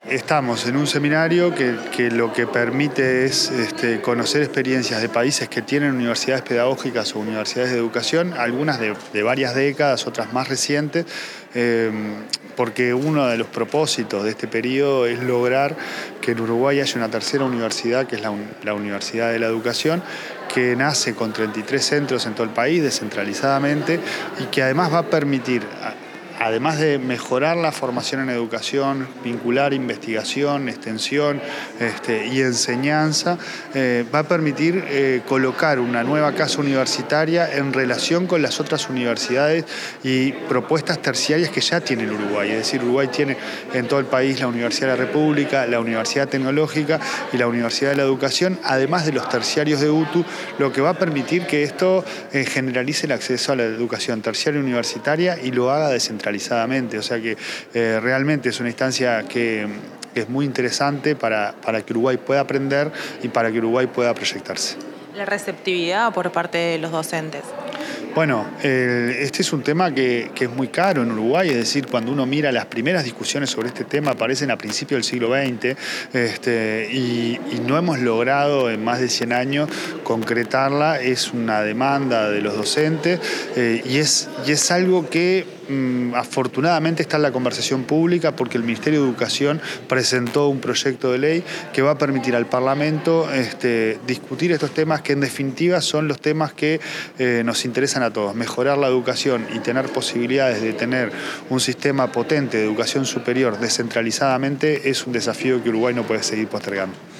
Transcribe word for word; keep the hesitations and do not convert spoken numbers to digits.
Estamos en un seminario que, que lo que permite es este, conocer experiencias de países que tienen universidades pedagógicas o universidades de educación, algunas de, de varias décadas, otras más recientes, eh, porque uno de los propósitos de este periodo es lograr que en Uruguay haya una tercera universidad, que es la, la Universidad de la Educación, que nace con treinta y tres centros en todo el país, descentralizadamente, y que además va a permitir, además de mejorar la formación en educación, vincular investigación, extensión este, y enseñanza, eh, va a permitir eh, colocar una nueva casa universitaria en relación con las otras universidades y propuestas terciarias que ya tiene el Uruguay. Es decir, Uruguay tiene en todo el país la Universidad de la República, la Universidad Tecnológica y la Universidad de la Educación, además de los terciarios de U T U, lo que va a permitir que esto eh, generalice el acceso a la educación terciaria universitaria y lo haga descentralizado. O sea que eh, realmente es una instancia que, que es muy interesante para, para que Uruguay pueda aprender y para que Uruguay pueda proyectarse. La receptividad por parte de los docentes. Bueno, eh, este es un tema que, que es muy caro en Uruguay, es decir, cuando uno mira las primeras discusiones sobre este tema aparecen a principios del siglo veinte este, y, y no hemos logrado en más de cien años concretarla, es una demanda de los docentes eh, y, es, y es algo que mm, afortunadamente está en la conversación pública porque el Ministerio de Educación presentó un proyecto de ley que va a permitir al Parlamento este, discutir estos temas que en definitiva son los temas que eh, nos interesan a todos, mejorar la educación y tener posibilidades de tener un sistema potente de educación superior descentralizadamente es un desafío que Uruguay no puede seguir postergando.